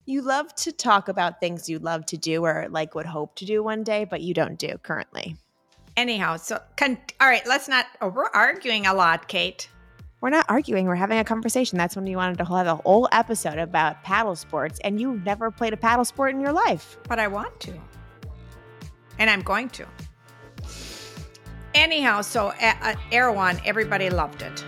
You love to talk about things you love to do or like would hope to do one day, but you don't do currently. Anyhow, all right, let's not, we're arguing a lot, Kate. We're not arguing. We're having a conversation. That's when you wanted to have a whole episode about paddle sports, and you've never played a paddle sport in your life. But I want to. And I'm going to. Anyhow, so Erewhon, everybody loved it.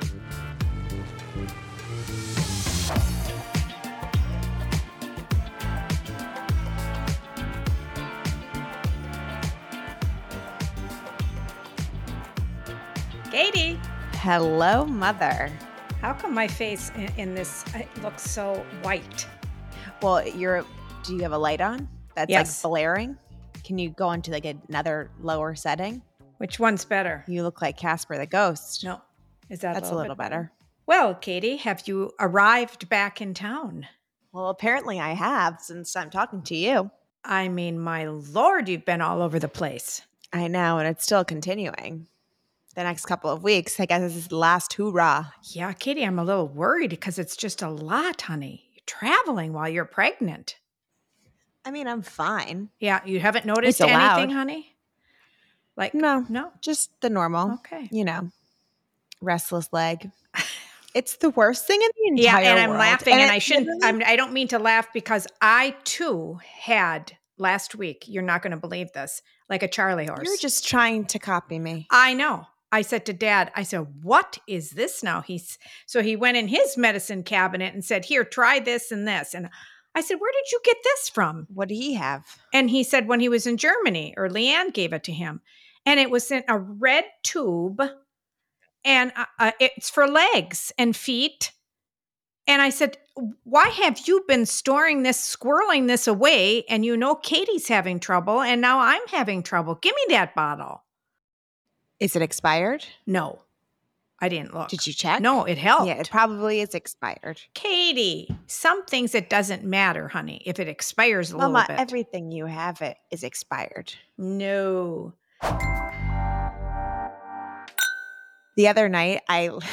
Katie. Hello, mother. How come my face in this looks so white? Well, do you have a light on? That's yes. Like blaring? Can you go into like another lower setting? Which one's better? You look like Casper the Ghost. No. That's a little better? Well, Katie, have you arrived back in town? Well, apparently I have since I'm talking to you. I mean, my Lord, you've been all over the place. I know, and it's still continuing. The next couple of weeks, I guess this is the last hoorah. Yeah, Katie, I'm a little worried because it's just a lot, honey. You're traveling while you're pregnant. I mean, I'm fine. Yeah, you haven't noticed anything, honey? Like No, no, just the normal. Okay, restless leg. It's the worst thing in the entire world. Yeah, and I'm laughing, and I shouldn't. I don't mean to laugh because I too had last week. You're not going to believe this, like a Charlie horse. You're just trying to copy me. I know. I said to Dad, I said, what is this now? So he went in his medicine cabinet and said, here, try this and this. And I said, where did you get this from? What did he have? And he said when he was in Germany, or Leanne gave it to him. And it was in a red tube. And it's for legs and feet. And I said, why have you been squirreling this away? And Katie's having trouble. And now I'm having trouble. Give me that bottle. Is it expired? No, I didn't look. Did you check? No, it helped. Yeah, it probably is expired. Katie, some things it doesn't matter, honey, if it expires a little bit. Mama, everything you have is expired. No. The other night,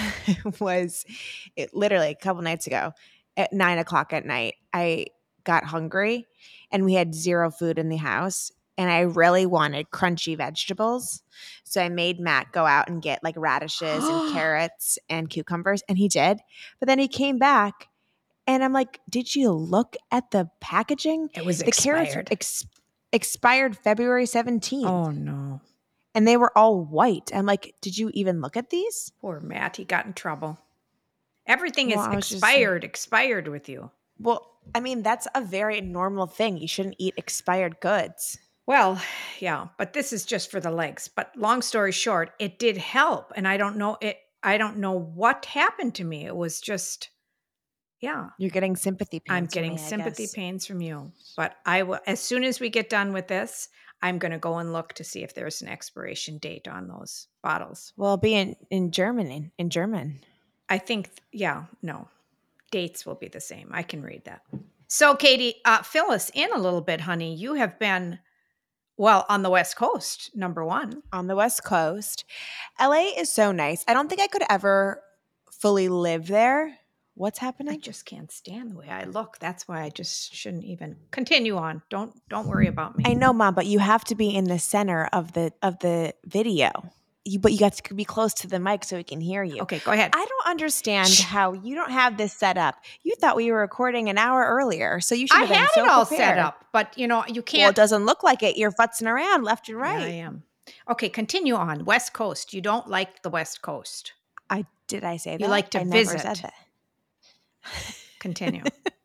literally a couple nights ago, at 9:00 at night, I got hungry and we had zero food in the house. And I really wanted crunchy vegetables. So I made Matt go out and get like radishes and carrots and cucumbers. And he did. But then he came back and I'm like, did you look at the packaging? It was expired. Expired February 17th. Oh, no. And they were all white. I'm like, did you even look at these? Poor Matt. He got in trouble. Everything is expired with you. Well, I mean, that's a very normal thing. You shouldn't eat expired goods. Well, yeah, but this is just for the legs. But long story short, it did help. And I don't know what happened to me. It was just, yeah. You're getting sympathy pains. I'm getting sympathy pains from you. But I will, as soon as we get done with this, I'm going to go and look to see if there's an expiration date on those bottles. Well, it'll be in German. In German. I think, no. Dates will be the same. I can read that. So, Katie, fill us in a little bit, honey. You have been... Well, on the West Coast, number one. On the West Coast. LA is so nice. I don't think I could ever fully live there. What's happening? I just can't stand the way I look. That's why I just shouldn't even continue on. Don't worry about me. I know, Mom, but you have to be in the center of the video. But you got to be close to the mic so we can hear you. Okay, go ahead. I don't understand how you don't have this set up. You thought we were recording an hour earlier, so you should have been so prepared. I had it all set up, but you can't. Well, it doesn't look like it. You're futzing around left and right. Yeah, I am. Okay, continue on. West Coast. You don't like the West Coast. Did I say that? You like to visit. Never said that. Continue.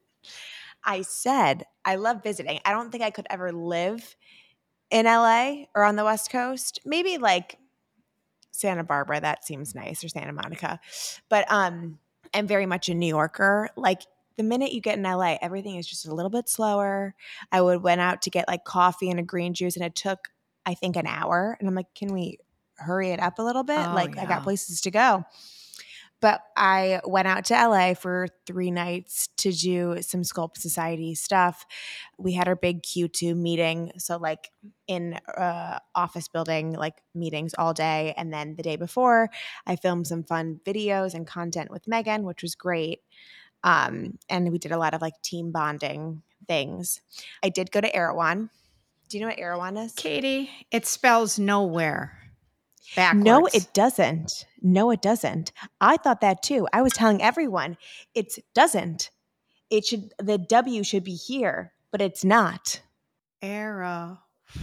I said I love visiting. I don't think I could ever live in LA or on the West Coast. Maybe like Santa Barbara, that seems nice, or Santa Monica. But I'm very much a New Yorker. Like the minute you get in LA, everything is just a little bit slower. I went out to get like coffee and a green juice, and it took, I think, an hour. And I'm like, can we hurry it up a little bit? I got places to go. But I went out to LA for 3 nights to do some Sculpt Society stuff. We had our big Q2 meeting. So like in office building, like meetings all day. And then the day before, I filmed some fun videos and content with Megan, which was great. And we did a lot of like team bonding things. I did go to Erewhon. Do you know what Erewhon is? Katie, it spells nowhere backwards. No, it doesn't. No, it doesn't. I thought that too. I was telling everyone it doesn't. The W should be here, but it's not. Erewhon.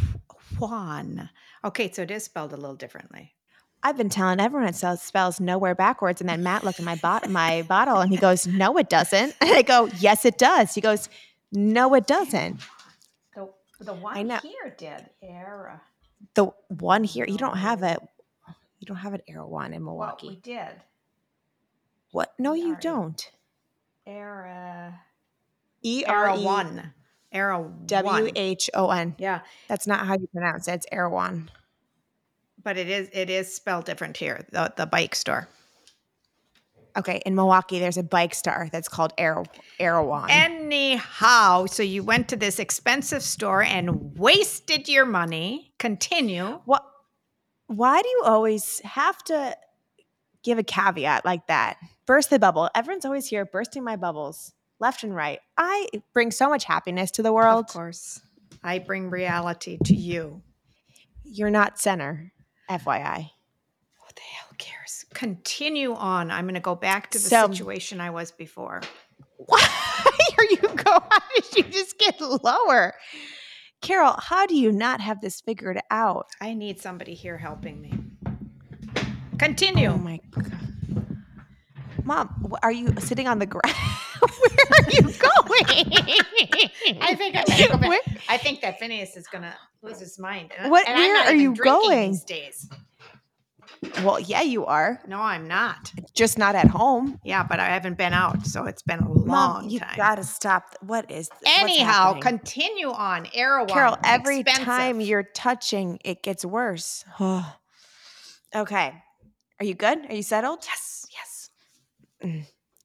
Okay, so it is spelled a little differently. I've been telling everyone it spells nowhere backwards. And then Matt looked at my bottle and he goes, no, it doesn't. And I go, yes, it does. He goes, no, it doesn't. The one here did. Era. The one here, you don't have it. You don't have an Erewhon in Milwaukee. Well, we did. What? No, you don't. Era. Erewhon. Erewhon. WHON. Yeah. That's not how you pronounce it. It's Erewhon. But it is spelled different here, the bike store. Okay, in Milwaukee, there's a bike store that's called Erewhon. Anyhow, so you went to this expensive store and wasted your money. Continue. What? Why do you always have to give a caveat like that? Burst the bubble. Everyone's always here bursting my bubbles left and right. I bring so much happiness to the world. Of course. I bring reality to you. You're not center, FYI. Who the hell cares? Continue on. I'm going to go back to the situation I was before. Why are you going? How did you just get lower? Carol, how do you not have this figured out? I need somebody here helping me. Continue. Oh my God. Mom, are you sitting on the ground? Where are you going? I think I better go back. I think that Phineas is going to lose his mind. Where are you going these days? Well, yeah, you are. No, I'm not. Just not at home. Yeah, but I haven't been out, so it's been a long time. You gotta stop. What is this? Anyhow, continue on. Erewhon. Carol, every time you're touching, it gets worse. Okay. Are you good? Are you settled? Yes.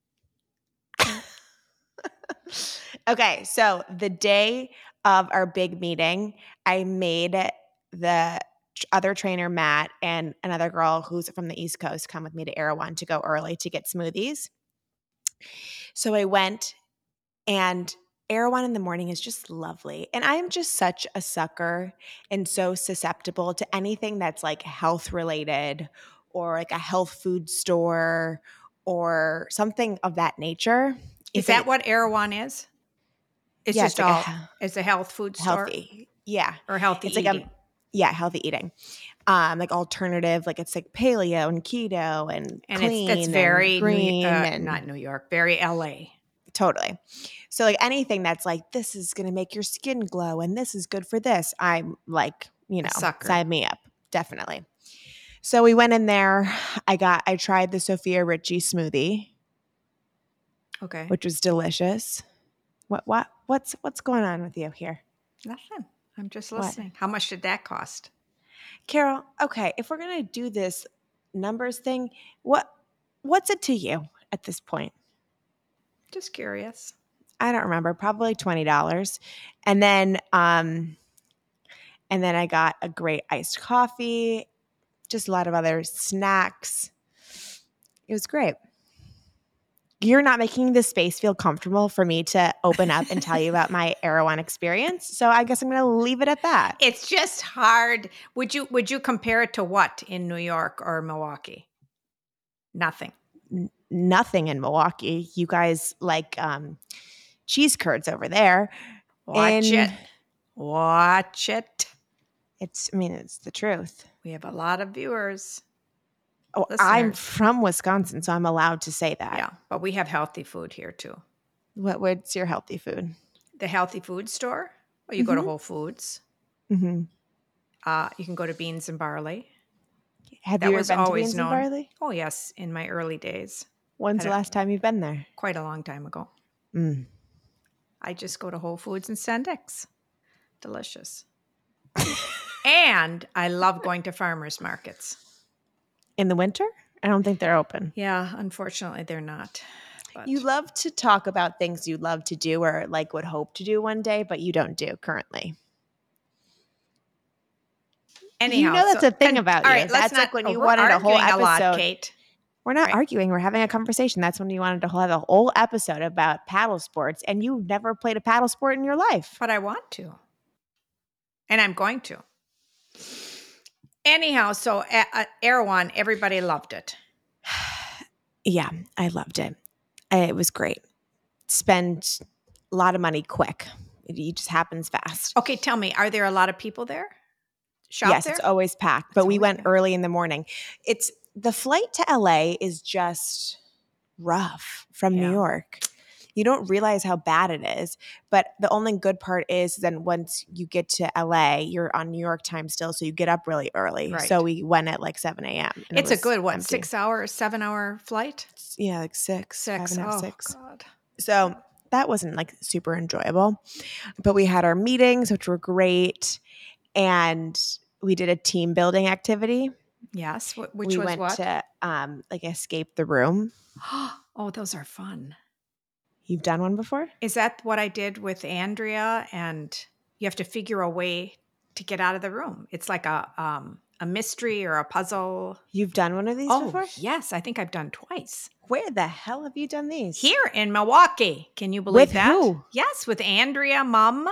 Okay, so the day of our big meeting, I made the other trainer, Matt, and another girl who's from the East Coast come with me to Erewhon to go early to get smoothies. So I went, and Erewhon in the morning is just lovely. And I am just such a sucker and so susceptible to anything that's like health related or like a health food store or something of that nature. Is that what Erewhon is? It's just it's a health food store? Healthy. Yeah. Or healthy it's eating. Like healthy eating. Like alternative, like it's like paleo and keto and clean it's very and green and not New York, very LA. Totally. So like anything that's like, this is going to make your skin glow and this is good for this. I'm like, sign me up. Definitely. So we went in there. I tried the Sophia Richie smoothie. Okay. Which was delicious. What's going on with you here? Nothing. I'm just listening. How much did that cost? Carol, okay, if we're going to do this numbers thing, what's it to you at this point? Just curious. I don't remember. Probably $20. And then I got a great iced coffee, just a lot of other snacks. It was great. You're not making this space feel comfortable for me to open up and tell you about my Erewhon experience. So I guess I'm going to leave it at that. It's just hard. Would you compare it to what in New York or Milwaukee? Nothing. Nothing in Milwaukee. You guys like cheese curds over there. Watch it. It's the truth. We have a lot of viewers. Oh, I'm from Wisconsin, so I'm allowed to say that. Yeah, but we have healthy food here too. What's your healthy food? The healthy food store. Well, you go to Whole Foods. Mm-hmm. You can go to Beans and Barley. Have you ever been to Beans and Barley? Oh, yes, in my early days. When's the last time you've been there? Quite a long time ago. Mm. I just go to Whole Foods and Sandix. Delicious. And I love going to farmers markets. In the winter? I don't think they're open. Yeah, unfortunately, they're not. But you love to talk about things you'd love to do or like would hope to do one day, but you don't do currently. Anyhow, that's a thing about you. Right, that's like when you wanted a whole episode. A lot, Kate. We're not Right. arguing. We're having a conversation. That's when you wanted to have a whole episode about paddle sports, and you've never played a paddle sport in your life. But I want to. And I'm going to. Anyhow, so Erewhon, everybody loved it. Yeah, I loved it. It was great. Spend a lot of money quick. It just happens fast. Okay, tell me, are there a lot of people there? Shop Yes, there? it's always packed, but we always went packed. early in the morning. It's the flight to LA is just rough from New Yeah. York. You don't realize how bad it is, but the only good part is then once you get to LA, you're on New York time still, so you get up really early. Right. So we went at like 7 a.m. and It's it a was good, what, empty. 6 hour, 7-hour flight? Yeah, like six. 5.5, 6. God. So that wasn't like super enjoyable, but we had our meetings, which were great, and we did a team building activity. Yes, which we was went what? to like escape the room. Oh, those are fun. You've done one before? Is that what I did with Andrea? And you have to figure a way to get out of the room. It's like a mystery or a puzzle. You've done one of these Oh, before? yes, I think I've done twice. Where the hell have you done these? Here in Milwaukee. Can you believe With that? who? Yes, with Andrea, Mom,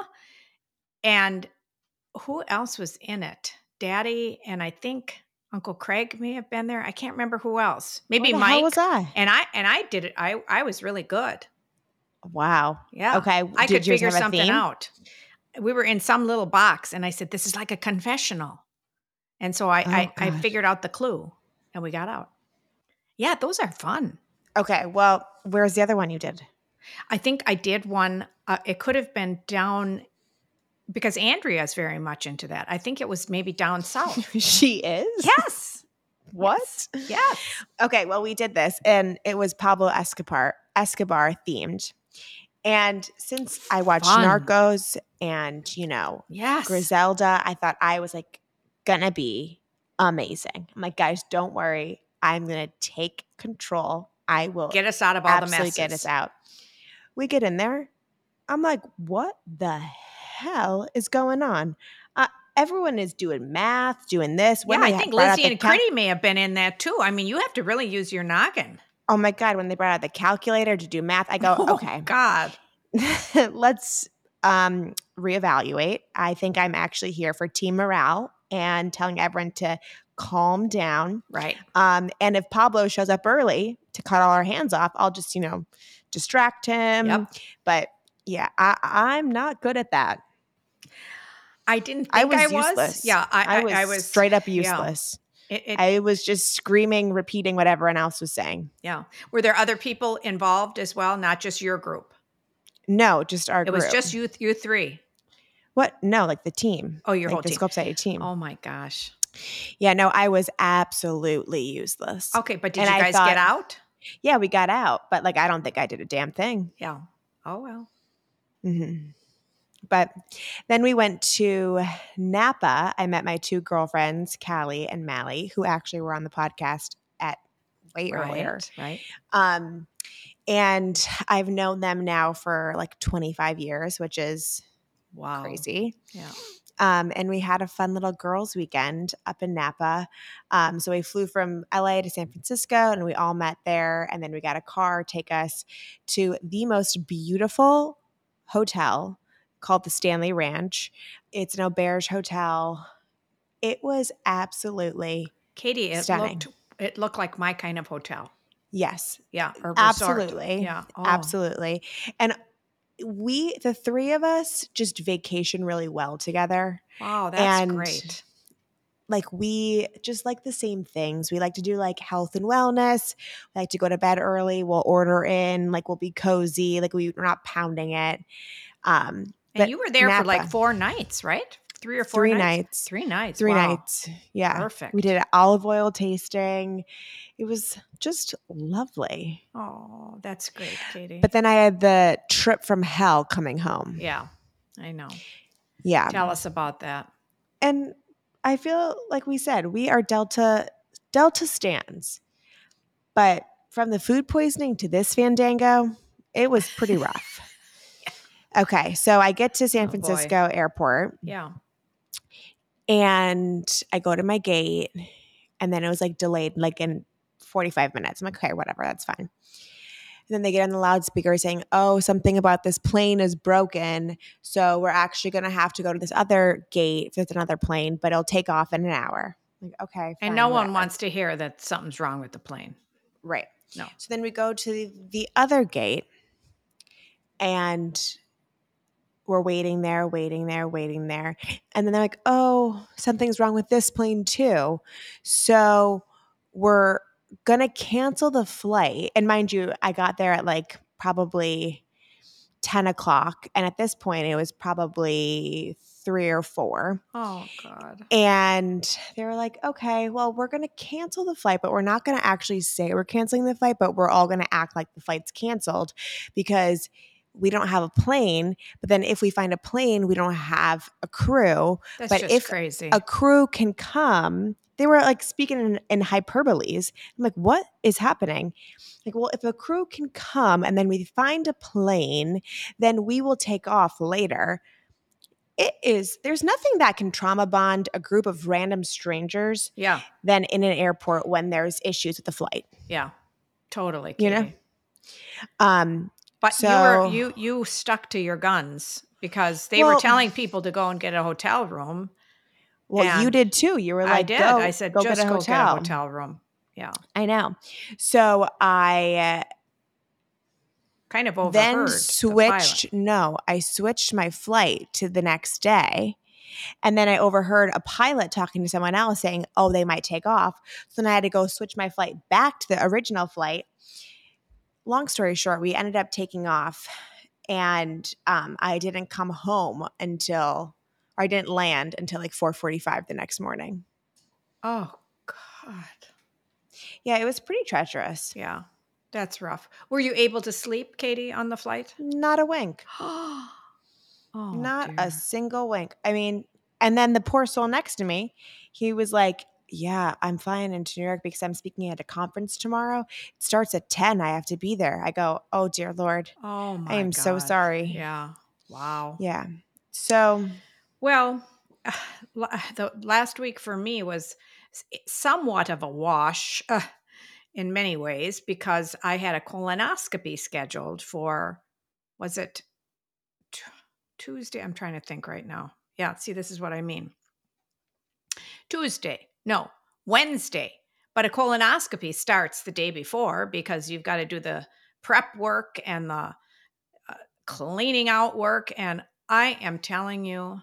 and who else was in it? Daddy, and I think Uncle Craig may have been there. I can't remember who else. Maybe Where the Mike. hell was I? And I did it. I was really good. Wow. Yeah. Okay. I Did could yours figure have a something theme? out. We were in some little box, and I said, "This is like a confessional." And so I God. figured out the clue, and we got out. Yeah, those are fun. Okay. Well, where's the other one you did? I think I did one. It could have been down because Andrea is very much into that. I think it was maybe down south. She is? Yes. What? Yes. Okay. Well, we did this, and it was Pablo Escobar themed. And since I watched Fun. Narcos and, Yes. Griselda, I thought I was like gonna be amazing. I'm like, guys, don't worry. I'm gonna take control. I will Get us out of all the absolutely messes. get us out. We get in there. I'm like, what the hell is going on? Everyone is doing math, doing this. Yeah, When I they think brought out Lizzie the and Critty may have been in that too. I mean, you have to really use your noggin. Oh my God, when they brought out the calculator to do math, I go, okay. God. Let's reevaluate. I think I'm actually here for team morale and telling everyone to calm down. Right. And if Pablo shows up early to cut all our hands off, I'll just, distract him. Yep. But yeah, I'm not good at that. I didn't think I was I was. useless. Yeah, I was straight up useless. Yeah. I was just screaming, repeating what everyone else was saying. Yeah. Were there other people involved as well, not just your group? No, just our group. It was just you three. What? No, like the team. Oh, your like whole the team. Scope Society team. Oh my gosh. Yeah, no, I was absolutely useless. Okay, but did And you I guys thought- get out? Yeah, we got out, but I don't think I did a damn thing. Yeah. Oh well. Mm-hmm. But then we went to Napa. I met my two girlfriends, Callie and Mally, who actually were on the podcast at way earlier. Right. And I've known them now for 25 years, which is crazy. Yeah. And we had a fun little girls' weekend up in Napa. So we flew from LA to San Francisco, and we all met there. And then we got a car take us to the most beautiful hotel called the Stanley Ranch. It's an auberge hotel. It was absolutely Katie, stunning. It looked like my kind of hotel. Yes. Yeah. Or resort. Absolutely. Yeah. Oh. Absolutely. And the three of us just vacation really well together. Wow, that's And great. We just like the same things. We like to do health and wellness. We like to go to bed early. We'll order in, we'll be cozy. We're not pounding it. And you were there Napa, for 4 nights, right? 3 or 4 3 nights? nights. 3 nights. 3 Wow. nights. Yeah. Perfect. We did an olive oil tasting. It was just lovely. Oh, that's great, Katie. But then I had the trip from hell coming home. Yeah, I know. Yeah. Tell us about that. And I feel like we said, we are Delta stans. But from the food poisoning to this Fandango, it was pretty rough. Okay, so I get to San Francisco airport. Yeah. And I go to my gate, and then it was delayed in 45 minutes. I'm like, okay, whatever, that's fine. And then they get on the loudspeaker saying, oh, something about this plane is broken. So we're actually going to have to go to this other gate if there's another plane, but it'll take off in an hour. Like, okay, And fine, no whatever. one wants to hear that something's wrong with the plane. Right. No. So then we go to the other gate and we're waiting there. And then they're like, oh, something's wrong with this plane too. So we're going to cancel the flight. And mind you, I got there at like probably 10 o'clock. And at this point, it was probably 3 or 4. Oh, God. And they were like, okay, well, we're going to cancel the flight, but we're not going to actually say we're canceling the flight, but we're all going to act like the flight's canceled because we don't have a plane. But then if we find a plane, we don't have a crew. That's but just if crazy. a crew can come, they were like speaking in hyperboles. I'm like, what is happening? Like, well, if a crew can come and then we find a plane, then we will take off later. There's nothing that can trauma bond a group of random strangers Yeah. than in an airport when there's issues with the flight. Yeah. Totally, You Katie. know? But So, you stuck to your guns because they were telling people to go and get a hotel room. Well, you did too. You were like, I did. I said, go just get a go hotel. get a hotel room. Yeah. I know. So I kind of overheard. Then I switched my flight to the next day. And then I overheard a pilot talking to someone else saying, oh, they might take off. So then I had to go switch my flight back to the original flight. Long story short, we ended up taking off. And I didn't come home I didn't land until like 4:45 the next morning. Oh, God. Yeah, it was pretty treacherous. Yeah, that's rough. Were you able to sleep, Katie, on the flight? Not a wink. Oh, Not dear. a single wink. I mean, and then the poor soul next to me, he was like, yeah, I'm flying into New York because I'm speaking at a conference tomorrow. It starts at 10. I have to be there. I go, oh, dear Lord. Oh, my God. I am so sorry. Yeah. Wow. Yeah. So. Well, the last week for me was somewhat of a wash in many ways because I had a colonoscopy scheduled for, was it Tuesday? I'm trying to think right now. Yeah, see, this is what I mean. Wednesday. But a colonoscopy starts the day before because you've got to do the prep work and the cleaning out work. And I am telling you,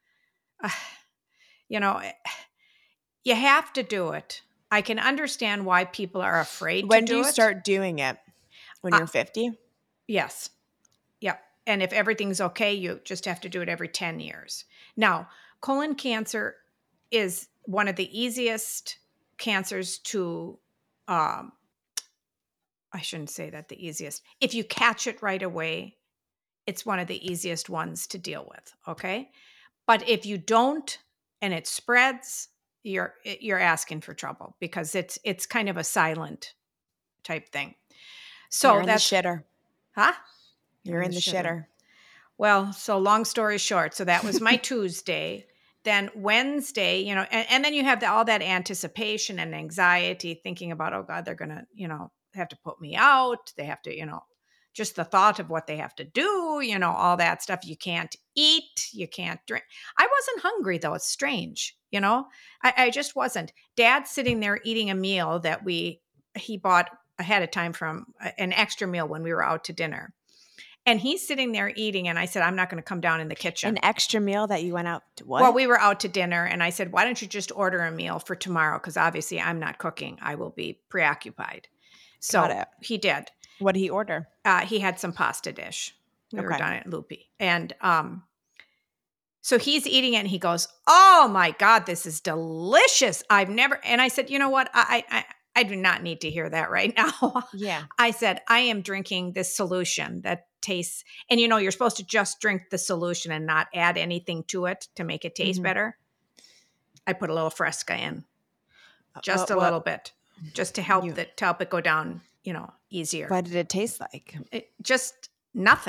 you have to do it. I can understand why people are afraid to do it. When do you start doing it? When you're 50? Yes. Yep. And if everything's okay, you just have to do it every 10 years. Now, colon cancer is one of the easiest cancers to, I shouldn't say that the easiest. If you catch it right away, it's one of the easiest ones to deal with. Okay. But if you don't and it spreads, you're asking for trouble because it's kind of a silent type thing. So you're in that's the shitter. Huh? You're in the shitter. Well, so long story short, so that was my Tuesday. Then Wednesday, and then you have all that anticipation and anxiety thinking about, oh God, they're going to, have to put me out. They have to, just the thought of what they have to do, all that stuff. You can't eat, you can't drink. I wasn't hungry though. It's strange. I just wasn't. Dad's sitting there eating a meal that he bought ahead of time from an extra meal when we were out to dinner. And he's sitting there eating, and I said, I'm not going to come down in the kitchen. An extra meal that you went out to what? Well, we were out to dinner, and I said, why don't you just order a meal for tomorrow? Because obviously I'm not cooking. I will be preoccupied. So he did. What did he order? He had some pasta dish. We were down at Loopy. And so he's eating it, and he goes, oh, my God, this is delicious. And I said, you know what? I do not need to hear that right now. Yeah. I said, I am drinking this solution that tastes, and you're supposed to just drink the solution and not add anything to it to make it taste better. I put a little Fresca in, just a little bit, just to help it go down, easier. What did it taste like? Just nothing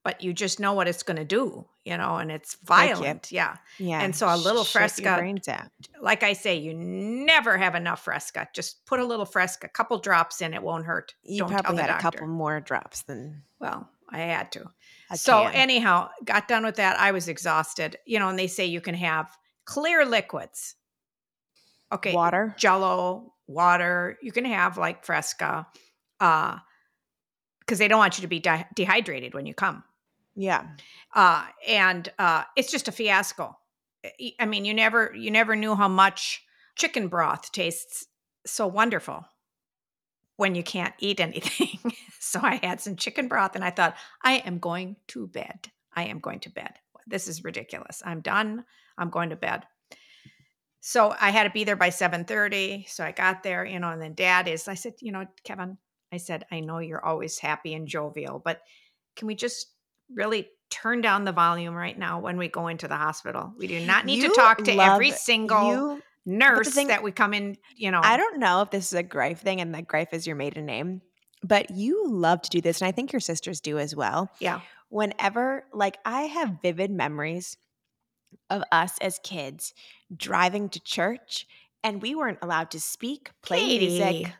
but you just know what it's going to do, and it's Like violent. Yeah. Yeah. And so a little shut your Fresca, brains out. like I say, you never have enough Fresca. Just put a little Fresca, a couple drops in, it won't hurt. You Don't tell probably the had a doctor. couple more drops than Well, I had to. a So can. anyhow, got done with that. I was exhausted, and they say you can have clear liquids. Okay. Water. Jello, water. You can have like Fresca, because they don't want you to be dehydrated when you come. Yeah. And it's just a fiasco. I mean, you never knew how much chicken broth tastes so wonderful when you can't eat anything. So I had some chicken broth and I thought, I am going to bed. I am going to bed. This is ridiculous. I'm done. I'm going to bed. So I had to be there by 7:30. So I got there, and then I said, Kevin, I said, I know you're always happy and jovial, but can we just really turn down the volume right now when we go into the hospital? We do not need to talk to every single nurse that we come in, I don't know if this is a Greif thing and that Greif is your maiden name, but you love to do this. And I think your sisters do as well. Yeah. Whenever, I have vivid memories of us as kids driving to church and we weren't allowed to speak, play music.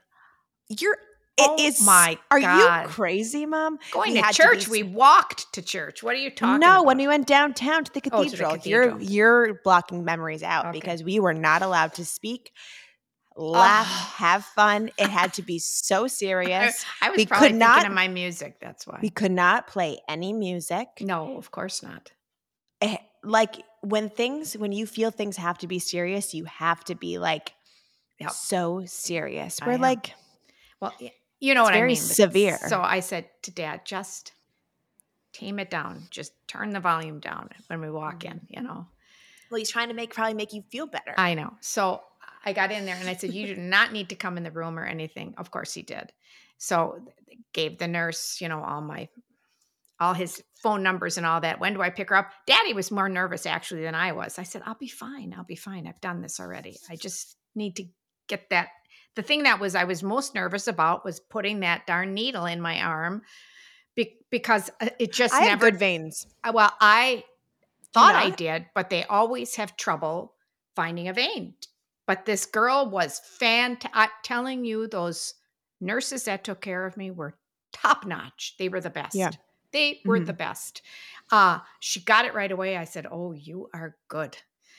My Are God. you crazy, Mom? Going to church, we walked to church. What are you talking about? No, when we went downtown to the cathedral. To the cathedral. You're blocking memories out because we were not allowed to speak, laugh, have fun. It had to be so serious. I was probably thinking of my music. That's why. We could not play any music. No, of course not. When you feel things have to be serious, you have to be so serious. We're well, you know what I mean. Very severe. So I said to Dad, just tame it down. Just turn the volume down when we walk in, Well, he's trying to probably make you feel better. I know. So I got in there and I said, you do not need to come in the room or anything. Of course he did. So gave the nurse, all his phone numbers and all that. When do I pick her up? Daddy was more nervous actually than I was. I said, I'll be fine. I'll be fine. I've done this already. I just need to get that. The thing I was most nervous about was putting that darn needle in my arm because it just I have good veins. Well, I thought I did, but they always have trouble finding a vein. But this girl was fantastic. I'm telling you, those nurses that took care of me were top notch. They were the best. Yeah. They were the best. She got it right away. I said, "Oh, you are good."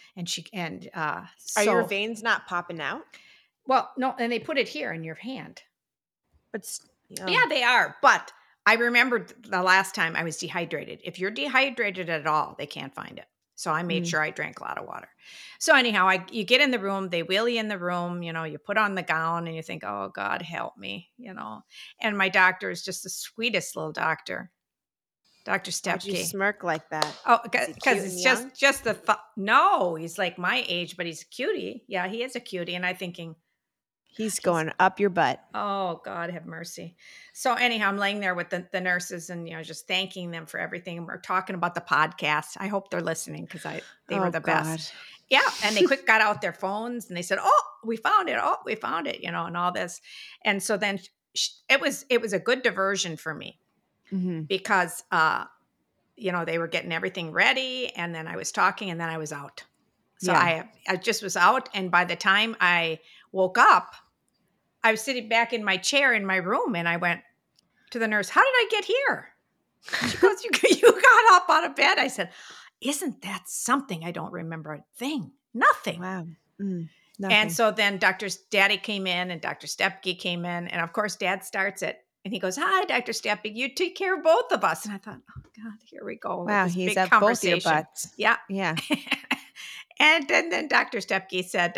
Are your veins not popping out? Well, no, and they put it here in your hand. But yeah, they are. But I remembered the last time I was dehydrated. If you're dehydrated at all, they can't find it. So I made sure I drank a lot of water. So anyhow, you get in the room, they wheel you in the room, you put on the gown and you think, oh, God, help me, And my doctor is just the sweetest little doctor. Dr. Stepke. Why'd you smirk like that? Oh, because it's just the thought. No, he's like my age, but he's a cutie. Yeah, he is a cutie. And I'm thinking, he's going up your butt. Oh, God, have mercy. So anyhow, I'm laying there with the nurses and, just thanking them for everything. And we're talking about the podcast. I hope they're listening because they were the best. Yeah. And they got out their phones and they said, oh, we found it. Oh, we found it, and all this. And so then it was a good diversion for me because, they were getting everything ready. And then I was talking and then I was out. So I just was out. And by the time I woke up, I was sitting back in my chair in my room and I went to the nurse, how did I get here? She goes, you got up out of bed. I said, isn't that something? I don't remember a thing. Nothing. Wow. Nothing. And so then Daddy came in and Dr. Stepke came in. And of course, Dad starts it. And he goes, hi, Dr. Stepke, you take care of both of us. And I thought, oh, God, here we go. Wow, he's at both your butts. Yeah. Yeah. And then Dr. Stepke said,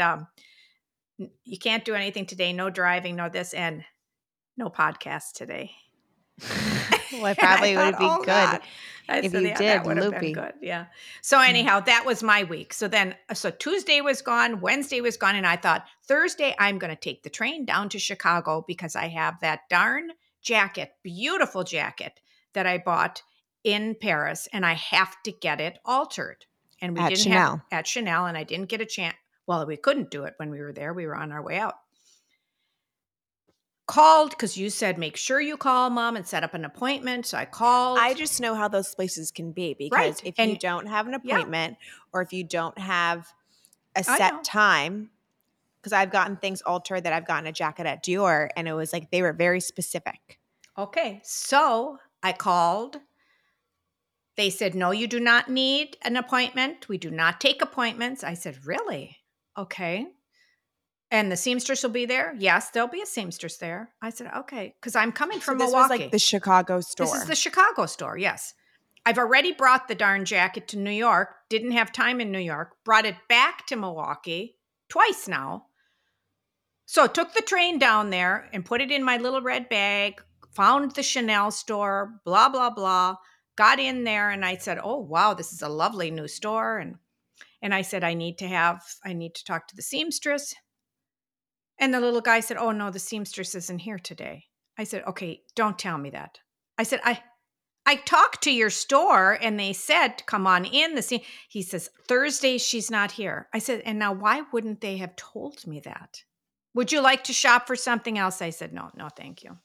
you can't do anything today. No driving, no this, and no podcast today. Well, it probably would be good God. if you did, Loopy. Good. Yeah. So anyhow, that was my week. So Tuesday was gone, Wednesday was gone, and I thought Thursday I'm going to take the train down to Chicago because I have that darn jacket, beautiful jacket that I bought in Paris, and I have to get it altered. And we didn't have at Chanel, and I didn't get a chance. Well, we couldn't do it when we were there. We were on our way out. called because you said, make sure you call Mom and set up an appointment. So I called. I just know how those places can be because Right. if you And don't have an yeah, appointment or if you don't have a I set know. time, because I've gotten things altered that I've gotten a jacket at Dior and it was like they were very specific. Okay. So I called. They said, no, you do not need an appointment. We do not take appointments. I said, really? Okay. And the seamstress will be there? Yes, there'll be a seamstress there. I said, okay, because I'm coming So from this was like Milwaukee. the Chicago store. This is the Chicago store, yes. I've already brought the darn jacket to New York, didn't have time in New York, brought it back to Milwaukee twice now. So took the train down there and put it in my little red bag, found the Chanel store, blah, blah, blah. Got in there and I said, oh, wow, this is a lovely new store. And I said, I need to talk to the seamstress. And the little guy said, oh, no, the seamstress isn't here today. I said, okay, don't tell me that. I said, I talked to your store and they said, come on in. He says, Thursday, she's not here. I said, and now why wouldn't they have told me that? Would you like to shop for something else? I said, no, thank you.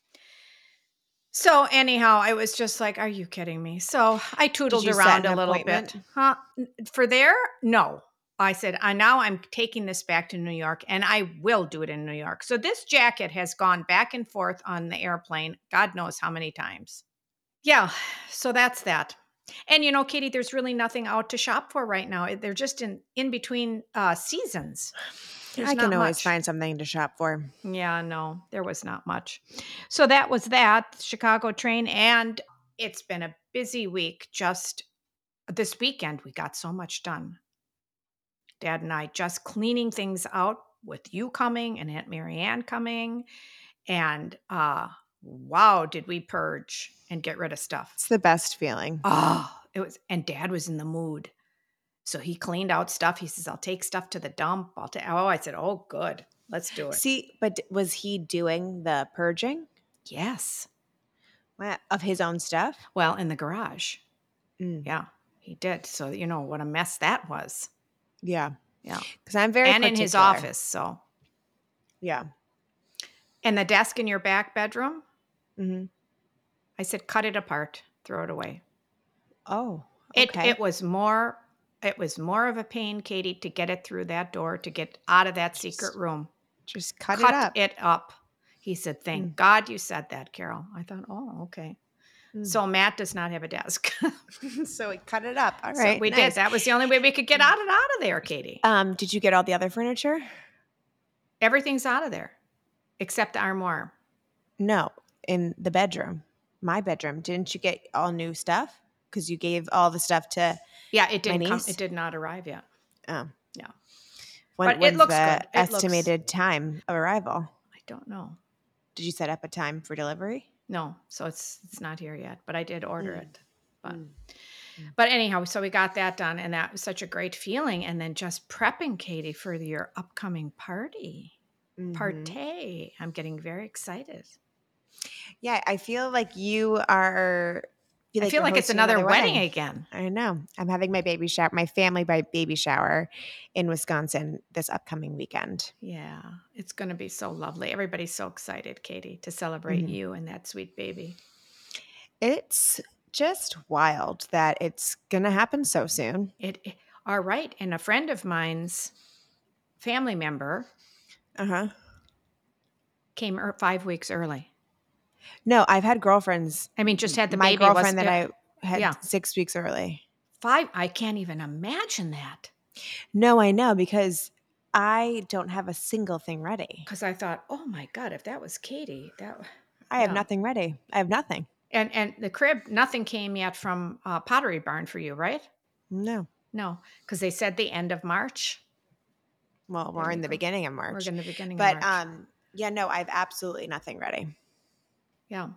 So anyhow, I was just like, are you kidding me? So I Did tootled you set around an a little appointment? bit. Huh? For there? No. I said, now I'm taking this back to New York and I will do it in New York. So this jacket has gone back and forth on the airplane, God knows how many times. Yeah, so that's that. And you know, Katie, there's really nothing out to shop for right now. They're just in between seasons. There's I can not always much. find something to shop for. Yeah, no, there was not much. So that was that Chicago train, and it's been a busy week. Just this weekend, we got so much done. Dad and I just cleaning things out with you coming and Aunt Marianne coming, and wow, did we purge and get rid of stuff? It's the best feeling. Oh, it was, and Dad was in the mood. So he cleaned out stuff. He says, I'll take stuff to the dump. I said, oh, good. Let's do it. See, but was he doing the purging Yes. of his own stuff? Well, in the garage. Mm. Yeah, he did. So, you know, what a mess that was. Yeah. Yeah. Because I'm very And particular. in his office. So, Yeah. and the desk in your back bedroom, Mm-hmm. I said, cut it apart, throw it away. Oh, okay. It was more of a pain, Katie, to get it through that door, to get out of that secret room. Just cut it up. He said, thank God you said that, Carol. I thought, oh, okay. So Matt does not have a desk. So we cut it up. All right. So we nice. did. That was the only way we could get out of there, Katie. Did you get all the other furniture? Everything's out of there except the armoire. No, in the bedroom. My bedroom. Didn't you get all new stuff? Because you gave all the stuff to Yeah, it didn't my come. niece? It did not arrive yet. Oh. Yeah. When But was it looks the good. It estimated time of arrival? I don't know. Did you set up a time for delivery? No, so it's not here yet, but I did order it. But anyhow, so we got that done, and that was such a great feeling. And then just prepping, Katie, for your upcoming party. Partay. I'm getting very excited. Yeah, I feel like you are. I feel like it's another wedding again. I know. I'm having my baby shower, my family baby shower in Wisconsin this upcoming weekend. Yeah, it's going to be so lovely. Everybody's so excited, Katie, to celebrate you and that sweet baby. It's just wild that it's going to happen so soon. All right. And a friend of mine's family member came 5 weeks early. No, I've had girlfriends. I mean, just had the my baby. girlfriend that I had 6 weeks early. 5. I can't even imagine that. No, I know, because I don't have a single thing ready. Because I thought, oh my God, if that was Katie, I have nothing ready. I have nothing. And the crib, nothing came yet from Pottery Barn for you, right? No, because they said the end of March. Well, we're in the beginning of March. We're in the beginning of March. But yeah, no, I have absolutely nothing ready. Yeah.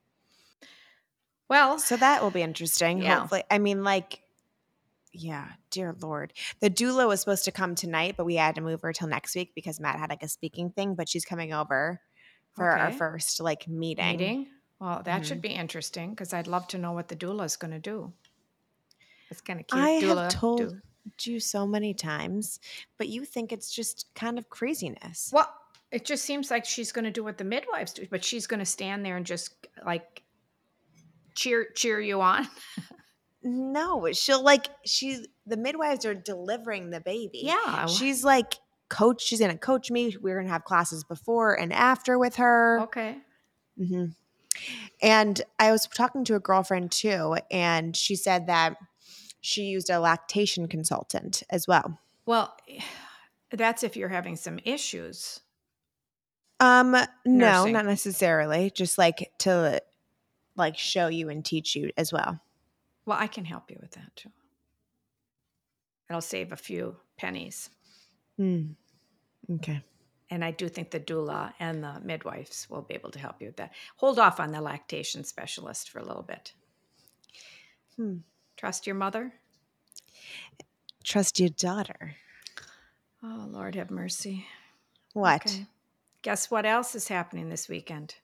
Well, so that will be interesting. Yeah. Hopefully, I mean, yeah, dear Lord. The doula was supposed to come tonight, but we had to move her till next week because Matt had a speaking thing, but she's coming over for our first meeting. Well, that should be interesting because I'd love to know what the doula is going to do. It's kind of cute. I have told you so many times, but you think it's just kind of craziness. Well, It just seems like she's going to do what the midwives do, but she's going to stand there and just like cheer you on. No, the midwives are delivering the baby. Yeah. She's like she's gonna coach me. We're gonna have classes before and after with her. Okay. hmm And I was talking to a girlfriend too, and she said that she used a lactation consultant as well. Well, that's if you're having some issues. No, Nursing. not necessarily. Just like to like show you and teach you as well. Well, I can help you with that too. It'll save a few pennies. Okay. And I do think the doula and the midwives will be able to help you with that. Hold off on the lactation specialist for a little bit. Trust your mother? Trust your daughter. Oh, Lord have mercy. What? Okay. Guess what else is happening this weekend?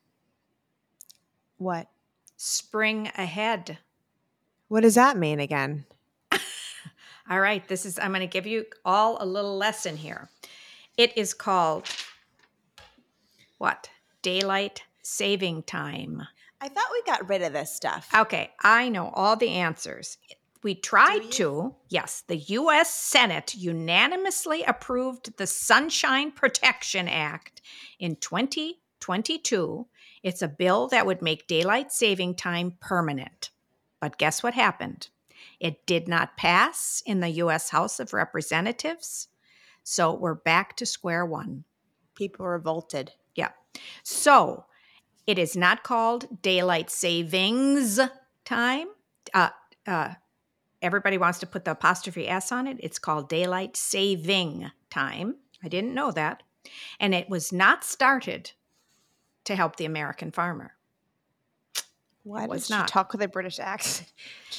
What? Spring ahead. What does that mean again? All right, I'm going to give you all a little lesson here. It is called what? Daylight saving time. I thought we got rid of this stuff. Okay, I know all the answers. We tried to. Yes, the U.S. Senate unanimously approved the Sunshine Protection Act in 2022. It's a bill that would make daylight saving time permanent. But guess what happened? It did not pass in the U.S. House of Representatives. So we're back to square one. People revolted. Yeah. So it is not called daylight savings time. Everybody wants to put the apostrophe S on it. It's called daylight saving time. I didn't know that. And it was not started to help the American farmer. Why was did you not. talk with a British accent?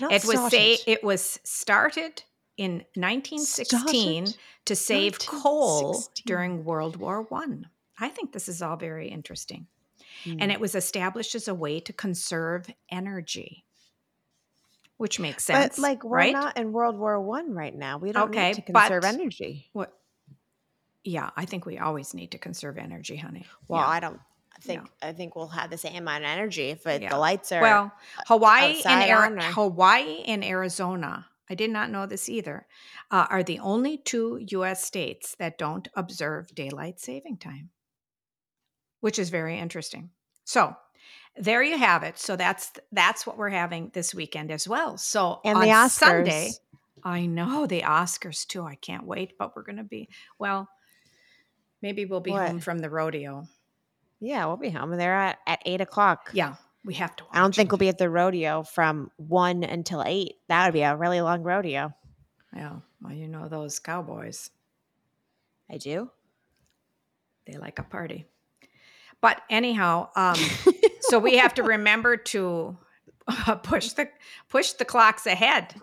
It was started in 1916 to save coal during World War I think this is all very interesting. And it was established as a way to conserve energy, which makes sense. But like we're not in World War I right now. We don't need to conserve energy. What? Yeah, I think we always need to conserve energy, honey. Well, yeah. I don't think I think we'll have the same amount of energy if the lights are Hawaii and Arizona. I did not know this either. Are the only two U.S. states that don't observe daylight saving time, which is very interesting. So there you have it. So that's what we're having this weekend as well. So and on the Oscars. Sunday, I know the Oscars too. I can't wait, but we're going to be, maybe we'll be home from the rodeo. Yeah, we'll be home. They're at 8:00. Yeah, we have to watch I don't think we'll be at the rodeo from 1 until 8. That would be a really long rodeo. Yeah, well, you know those cowboys. I do. They like a party. But anyhow, so we have to remember to push the clocks ahead.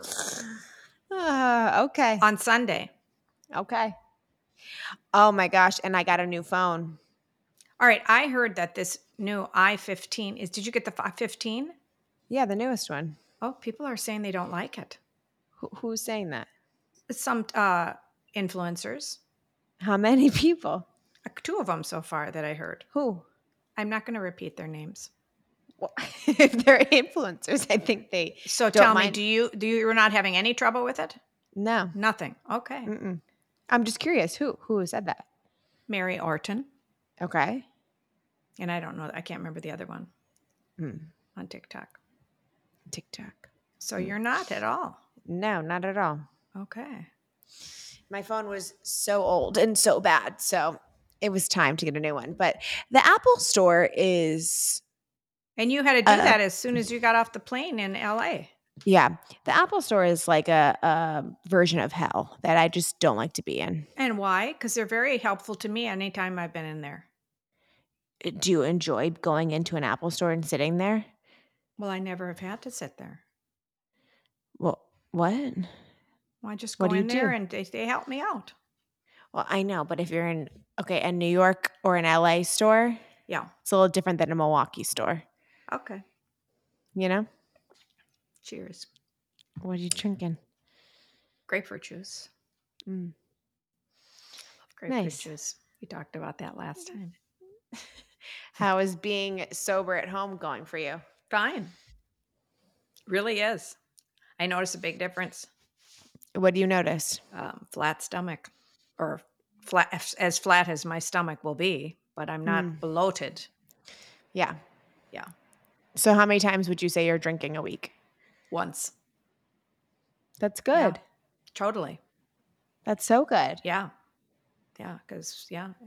Okay. On Sunday. Okay. Oh my gosh, and I got a new phone. All right, I heard that this new i15 is. Did you get the 15? Yeah, the newest one. Oh, people are saying they don't like it. Who's saying that? Some influencers. How many people? 2 of them so far that I heard. Who? I'm not going to repeat their names. Well, if they're influencers, I think they. So tell me, do you're not having any trouble with it? No, nothing. Okay. Mm-mm. I'm just curious. Who said that? Mary Orton. Okay. And I don't know. I can't remember the other one on TikTok. So you're not at all? No, not at all. Okay. My phone was so old and so bad, so it was time to get a new one. But the Apple Store is... And you had to do that as soon as you got off the plane in LA. Yeah. The Apple Store is like a version of hell that I just don't like to be in. And why? Because they're very helpful to me anytime I've been in there. Do you enjoy going into an Apple Store and sitting there? Well, I never have had to sit there. Well, what? Well, I just go in there and they help me out. Well, I know, but if you're in a New York or an LA store, yeah, it's a little different than a Milwaukee store. Okay. You know? Cheers. What are you drinking? Grapefruit juice. Mm. I love grapefruit juice. We talked about that last time. How is being sober at home going for you? Fine. Really is. I notice a big difference. What do you notice? Flat stomach, or flat as my stomach will be, but I'm not bloated. Yeah. Yeah, So how many times would you say you're drinking a week? once. That's Yeah, good. totally. That's so good. Yeah, because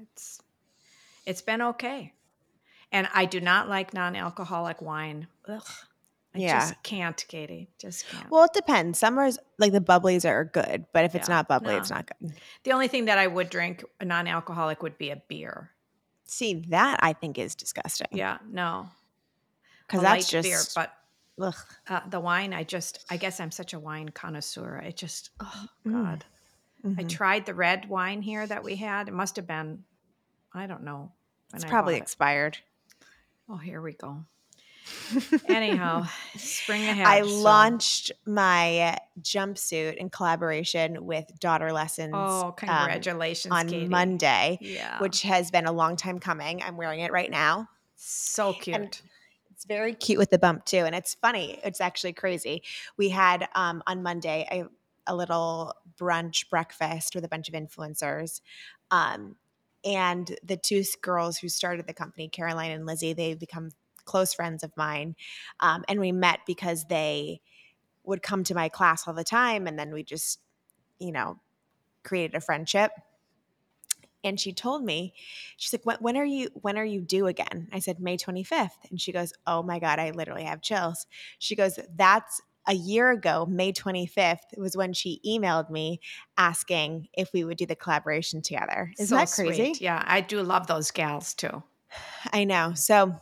it's been okay, and I do not like non-alcoholic wine. Ugh, I Yeah. just can't, Katie. Just can't. Well, it depends. Summer's like the bubblies are good, but if it's Yeah, not bubbly, no. it's not good. The only thing that I would drink a non-alcoholic would be a beer. See, that I think is disgusting. Yeah, no, Because a that's light beer, just, but ugh. the wine, I guess I'm such a wine connoisseur. Oh God. I tried the red wine here that we had. It must have been, I don't know when It's I probably bought it. expired. Oh, here we go. Anyhow, spring ahead. I so- launched my jumpsuit in collaboration with Daughter Lessons. Oh, congratulations, on Katie. Monday, Yeah. which has been a long time coming. I'm wearing it right now. So cute. And it's very cute with the bump too. And it's funny. It's actually crazy. We had on Monday a little brunch breakfast with a bunch of influencers. And the two girls who started the company, Caroline and Lizzie, they've become close friends of mine. And we met because they would come to my class all the time. And then we just, created a friendship. And she told me, she's like, when are you due again? I said, May 25th. And she goes, oh my God, I literally have chills. She goes, that's a year ago, May 25th was when she emailed me asking if we would do the collaboration together. Isn't so that crazy? Sweet. Yeah, I do love those gals too. I know.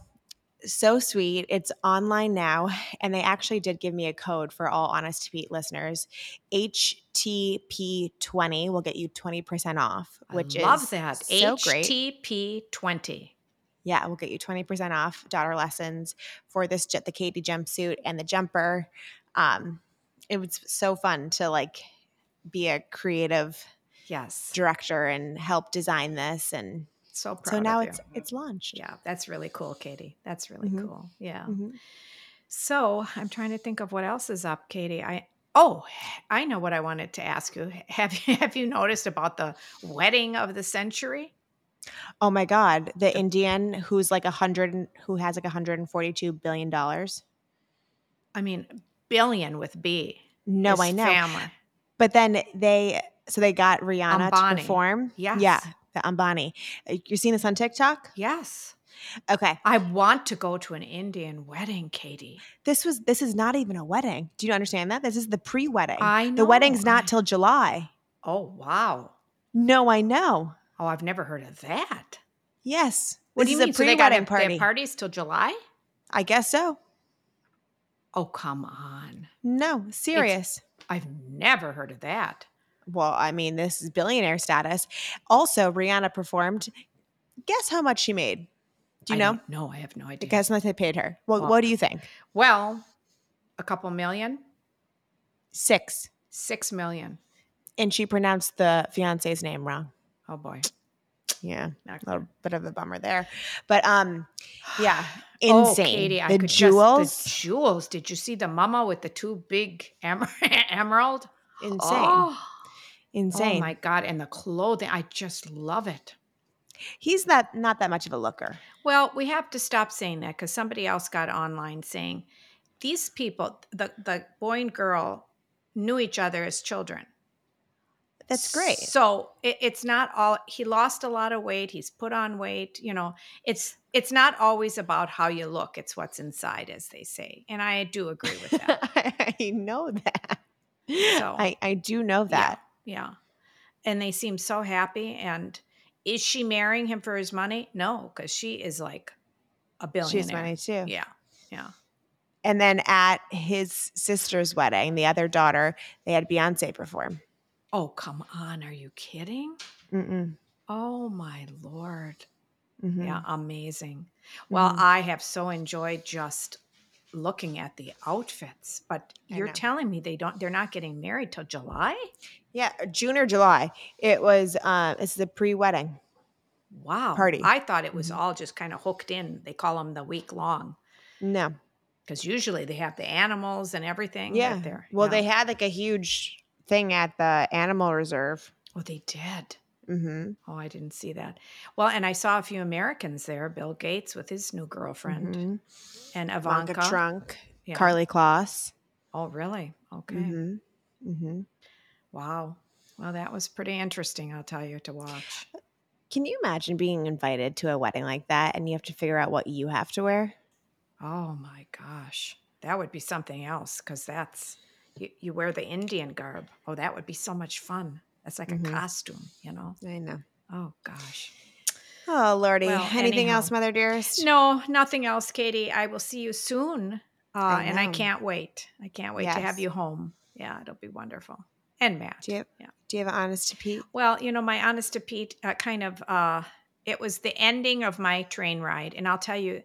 So sweet. It's online now. And they actually did give me a code for all Honest to Pete listeners. HTP20 will get you 20% off, which love is that. so great. HTP20. Yeah, we'll get you 20% off Daughter Lessons for the Katie jumpsuit and the jumper. It was so fun to be a creative director and help design this, and so proud so now of you. it's launched. Yeah, that's really cool, Katie. That's really cool. Yeah. Mm-hmm. So I'm trying to think of what else is up, Katie. I know what I wanted to ask you. Have you noticed about the wedding of the century? Oh my God, the Indian who's who has $142 billion. I mean, billion with B. No, I know. Family. But then they got Rihanna to perform. Yes. Yeah, the Ambani. You're seeing this on TikTok? Yes. Okay. I want to go to an Indian wedding, Katie. This is not even a wedding. Do you understand that? This is the pre-wedding. I know. The wedding's not till July. Oh, wow. No, I know. Oh, I've never heard of that. Yes. What do you mean? A pre-wedding party. They have parties till July? I guess so. Oh, come on. No, serious. I've never heard of that. Well, I mean, this is billionaire status. Also, Rihanna performed. Guess how much she made? Do you know? No, I have no idea. Guess how much they paid her. Well, what do you think? Well, a couple million? 6 million. And she pronounced the fiance's name wrong. Oh, boy. Yeah, a little bit of a bummer there. But yeah, insane. Oh, Katie, the jewels. The jewels. Did you see the mama with the two big emerald? Insane. Oh. Insane. Oh, my God. And the clothing. I just love it. He's not that much of a looker. Well, we have to stop saying that because somebody else got online saying these people, the boy and girl, knew each other as children. That's great. So it's not all, he lost a lot of weight. He's put on weight. It's not always about how you look. It's what's inside, as they say. And I do agree with that. I know that. So I do know that. Yeah. And they seem so happy. And is she marrying him for his money? No, because she is like a billionaire. She's money too. Yeah. Yeah. And then at his sister's wedding, the other daughter, they had Beyonce perform. Oh, come on. Are you kidding? Mm-mm. Oh, my Lord. Mm-hmm. Yeah, amazing. Well, I have so enjoyed just looking at the outfits, but you're telling me they're not getting married till July? Yeah, June or July. It was it's the pre-wedding. Wow. party. I thought it was all just kind of hooked in. They call them the week long. No. Because usually they have the animals and everything. Yeah. That they're, Well, yeah. they had like a huge thing at the animal reserve. Oh, they did. Mm-hmm. Oh, I didn't see that. Well, and I saw a few Americans there. Bill Gates with his new girlfriend Mm-hmm. and Ivanka. Trump, Yeah. Carly Kloss. Oh, really? Okay. Mm-hmm. Mm-hmm. Wow. Well, that was pretty interesting, I'll tell you, to watch. Can you imagine being invited to a wedding like that and you have to figure out what you have to wear? Oh my gosh. That would be something else, because that's, you wear the Indian garb. Oh, that would be so much fun. That's like a costume, you know? I know. Oh gosh. Oh, Lordy. Well, Anything anyhow. else, Mother Dearest? No, nothing else, Katie. I will see you soon. And I know. can't wait. I can't wait to have Yes. you home. Yeah, it'll be wonderful. And Matt. Do you have an honest to Pete? Well, you know, my honest to Pete it was the ending of my train ride. And I'll tell you,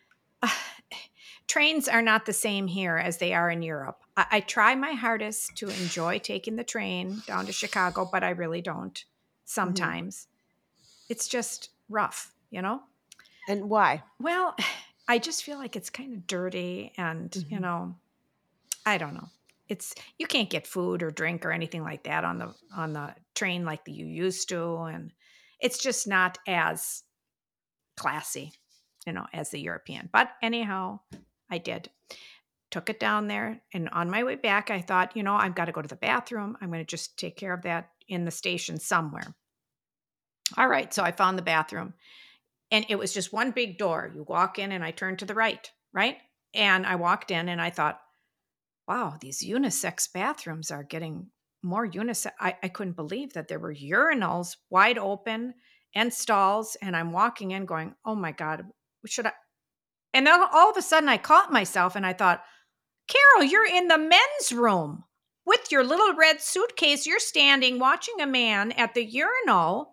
trains are not the same here as they are in Europe. I try my hardest to enjoy taking the train down to Chicago, but I really don't sometimes. It's just rough, you know? And why? Well, I just feel like it's kind of dirty and, you know, I don't know. You can't get food or drink or anything like that on the train like you used to, and it's just not as classy, you know, as the European. But anyhow, I took it down there, and on my way back I thought, you know, I've got to go to the bathroom. I'm going to just take care of that in the station somewhere. All right, so I found the bathroom, and it was just one big door. You walk in and I turned to the right? And I walked in and I thought, wow, these unisex bathrooms are getting more unisex. I couldn't believe that there were urinals wide open and stalls. And I'm walking in going, oh my God, should I? And then all of a sudden I caught myself and I thought, Carol, you're in the men's room with your little red suitcase. You're standing watching a man at the urinal.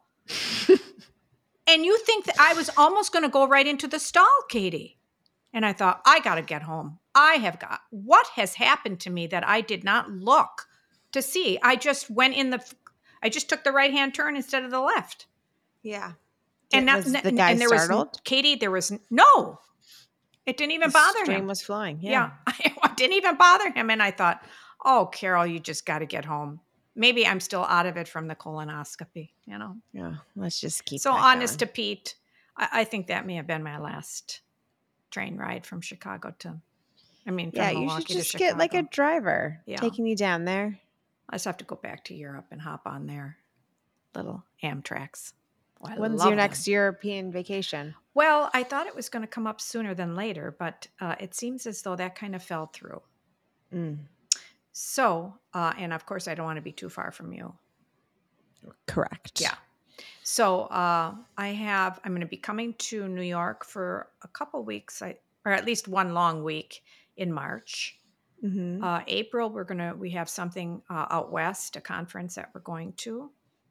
And you think that I was almost going to go right into the stall, Katie. And I thought, I got to get home. What has happened to me that I did not look to see? I just took the right-hand turn instead of the left. Yeah. And was the guy startled? Katie, there was no, it didn't even bother him. The stream was flowing. Yeah. It didn't even bother him. And I thought, oh, Carol, you just got to get home. Maybe I'm still out of it from the colonoscopy, you know? Yeah. Let's just keep So that honest going. to Pete, I think that may have been my last train ride from Chicago from Milwaukee you should to just Chicago. get like a driver taking you down there. I just have to go back to Europe and hop on their little Amtraks. Oh, When's your next European vacation? Well, I thought it was going to come up sooner than later, but it seems as though that kind of fell through. So, and of course, I don't want to be too far from you. Correct. Yeah. So I'm going to be coming to New York for a couple weeks, or at least one long week in March. April, we have something out west, a conference that we're going to.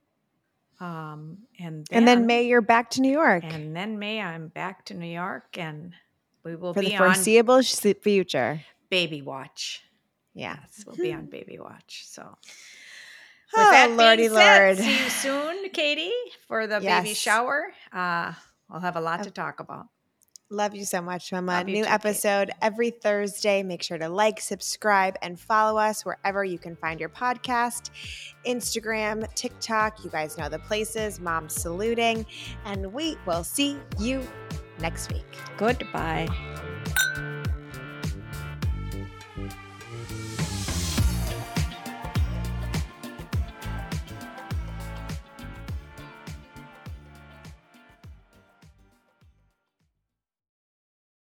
And then May, you're back to New York. And then May, I'm back to New York, and we will for be the foreseeable future. Baby watch. Yeah. Yes, we'll be on baby watch. So with that being said, Lord. See you soon, Katie, for the baby shower. We'll have a lot to talk about. Love you so much, Mama. Love you New too, episode every Thursday. Make sure to like, subscribe, and follow us wherever you can find your podcast. Instagram, TikTok, you guys know the places. Mom's saluting. And we will see you next week. Goodbye.